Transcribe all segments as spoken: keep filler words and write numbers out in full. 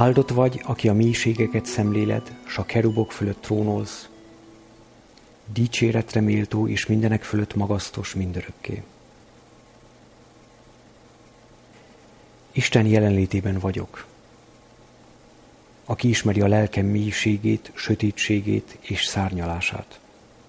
Áldott vagy, aki a mélységeket szemléled, s a kerubok fölött trónolsz. Dicséretre méltó és mindenek fölött magasztos mindörökké. Isten jelenlétében vagyok, aki ismeri a lelkem mélységét, sötétségét és szárnyalását.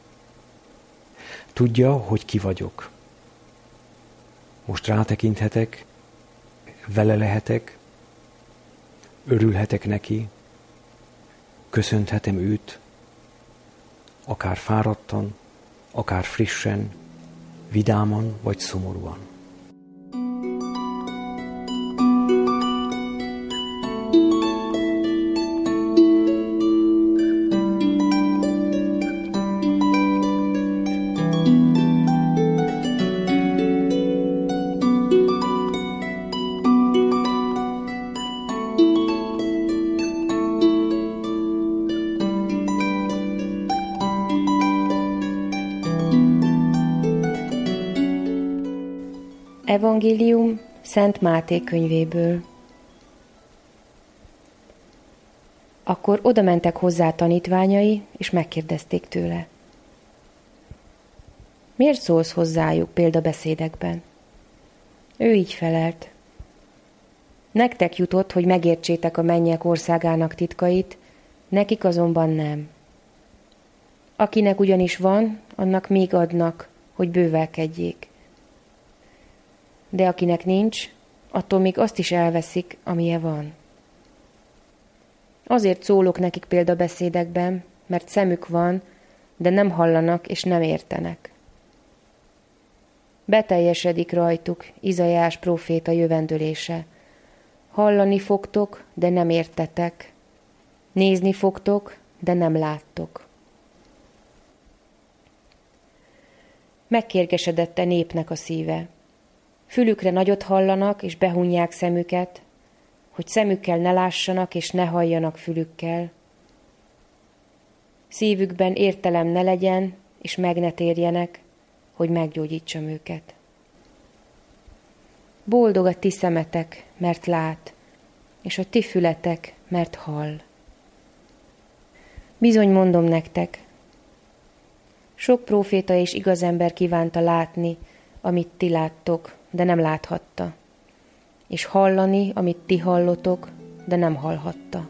Tudja, hogy ki vagyok. Most rátekinthetek, vele lehetek, örülhetek neki, köszönthetem őt, akár fáradtan, akár frissen, vidáman vagy szomorúan. Evangélium Szent Máté könyvéből. Akkor odamentek hozzá tanítványai, és megkérdezték tőle: miért szólsz hozzájuk példabeszédekben? Ő így felelt: nektek jutott, hogy megértsétek a mennyek országának titkait, nekik azonban nem. Akinek ugyanis van, annak még adnak, hogy bővelkedjék. De akinek nincs, attól még azt is elveszik, amilyen van. Azért szólok nekik példabeszédekben, mert szemük van, de nem hallanak és nem értenek. Beteljesedik rajtuk Izaiás próféta jövendölése. Hallani fogtok, de nem értetek. Nézni fogtok, de nem láttok. Megkérgesedett a népnek a szíve. Fülükre nagyot hallanak, és behunják szemüket, hogy szemükkel ne lássanak, és ne halljanak fülükkel. Szívükben értelem ne legyen, és meg ne térjenek, hogy meggyógyítsam őket. Boldog a ti szemetek, mert lát, és a ti fületek, mert hall. Bizony mondom nektek, sok próféta és igaz ember kívánta látni, amit ti láttok, de nem láthatta, és hallani, amit ti hallotok, de nem hallhatta.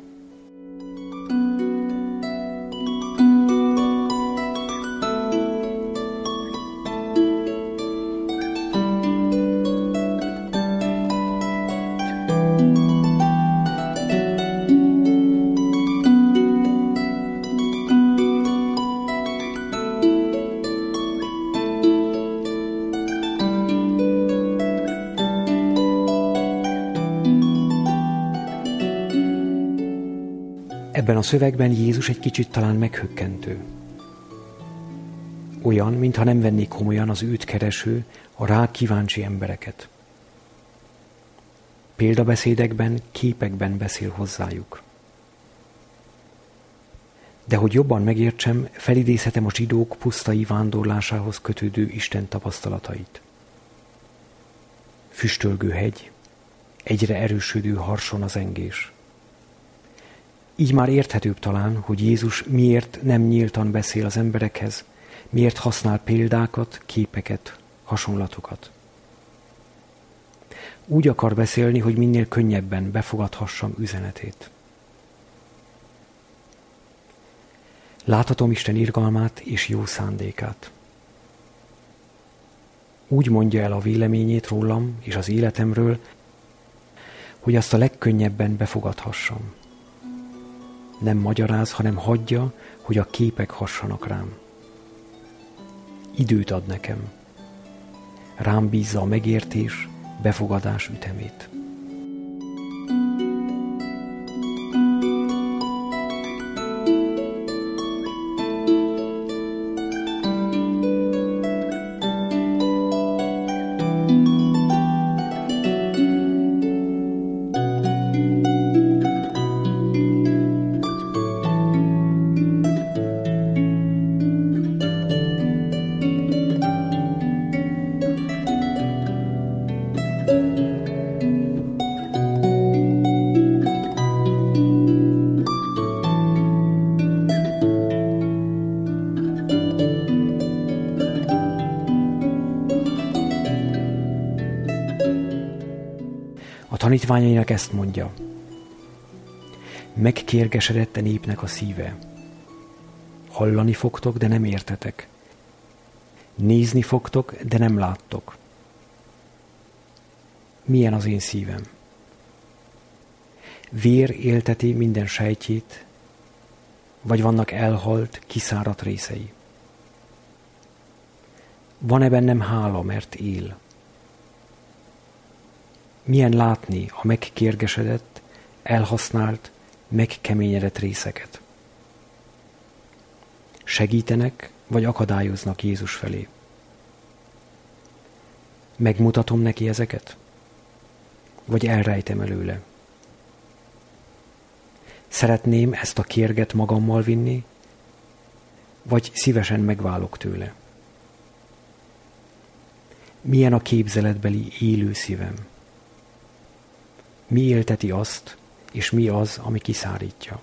Ebben a szövegben Jézus egy kicsit talán meghökkentő. Olyan, mintha nem venné komolyan az őt kereső, a rá kíváncsi embereket. Példabeszédekben, képekben beszél hozzájuk. De hogy jobban megértsem, felidézhetem a zsidók pusztai vándorlásához kötődő Isten tapasztalatait. Füstölgő hegy, egyre erősödő harson az zengés. Így már érthetőbb talán, hogy Jézus miért nem nyíltan beszél az emberekhez, miért használ példákat, képeket, hasonlatokat. Úgy akar beszélni, hogy minél könnyebben befogadhassam üzenetét. Láthatom Isten irgalmát és jó szándékát. Úgy mondja el a véleményét rólam és az életemről, hogy azt a legkönnyebben befogadhassam. Nem magyaráz, hanem hagyja, hogy a képek hassanak rám. Időt ad nekem. Rám bízza a megértés, befogadás ütemét. Tanítványainak ezt mondja: megkérgesedett a népnek a szíve. Hallani fogtok, de nem értetek. Nézni fogtok, de nem láttok. Milyen az én szívem? Vér élteti minden sejtjét, vagy vannak elhalt, kiszáradt részei? Van-e bennem hála, mert él? Milyen látni a megkérgesedett, elhasznált, megkeményedett részeket? Segítenek, vagy akadályoznak Jézus felé? Megmutatom neki ezeket? Vagy elrejtem előle? Szeretném ezt a kérget magammal vinni, vagy szívesen megválok tőle? Milyen a képzeletbeli élő szívem? Mi élteti azt, és mi az, ami kiszárítja?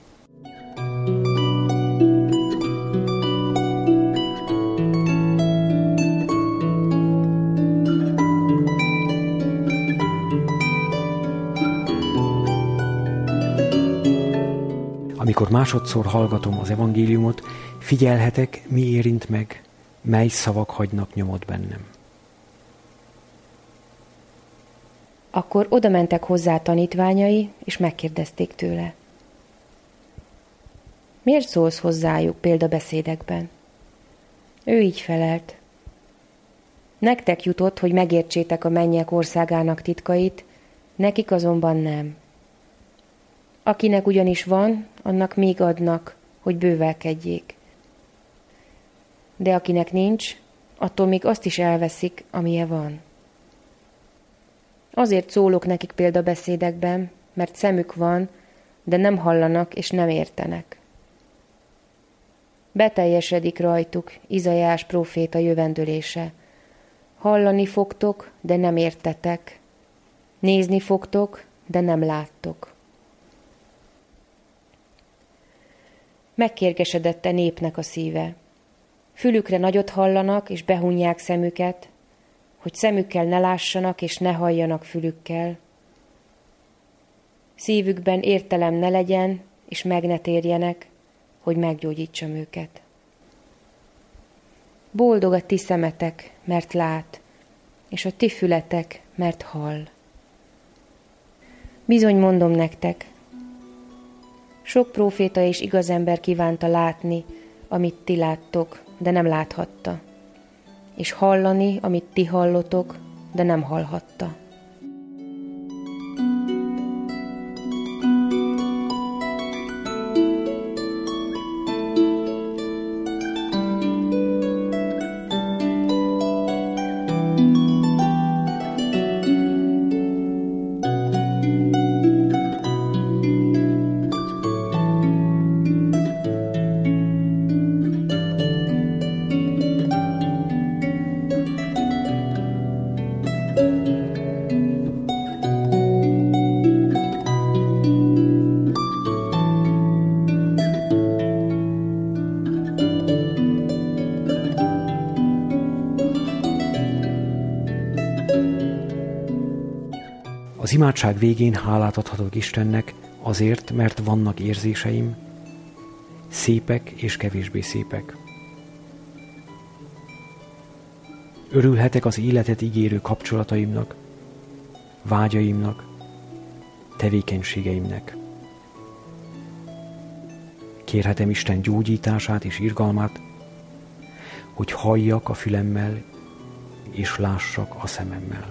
Amikor másodszor hallgatom az evangéliumot, figyelhetek, mi érint meg, mely szavak hagynak nyomot bennem. Akkor odamentek hozzá tanítványai, és megkérdezték tőle: miért szólsz hozzájuk példabeszédekben? Ő így felelt: nektek jutott, hogy megértsétek a mennyek országának titkait, nekik azonban nem. Akinek ugyanis van, annak még adnak, hogy bővelkedjék. De akinek nincs, attól még azt is elveszik, amilyen van. Azért szólok nekik példabeszédekben, mert szemük van, de nem hallanak és nem értenek. Beteljesedik rajtuk Izaiás próféta jövendölése. Hallani fogtok, de nem értetek. Nézni fogtok, de nem láttok. Megkérgesedett a népnek a szíve. Fülükre nagyot hallanak, és behunják szemüket, hogy szemükkel ne lássanak, és ne halljanak fülükkel. Szívükben értelem ne legyen, és meg ne térjenek, hogy meggyógyítsam őket. Boldog a ti szemetek, mert lát, és a ti fületek, mert hall. Bizony mondom nektek, sok próféta és igaz ember kívánta látni, amit ti láttok, de nem láthatta, és hallani, amit ti hallotok, de nem hallhatta. Az imádság végén hálát adhatok Istennek azért, mert vannak érzéseim, szépek és kevésbé szépek. Örülhetek az életet ígérő kapcsolataimnak, vágyaimnak, tevékenységeimnek. Kérhetem Isten gyógyítását és irgalmát, hogy halljak a fülemmel és lássak a szememmel.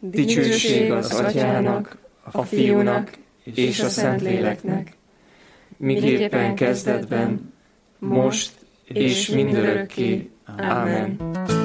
Dicsőség az Atyának, a Fiúnak és a Szentléleknek, miképpen kezdetben, most és mindörökké. Ámen.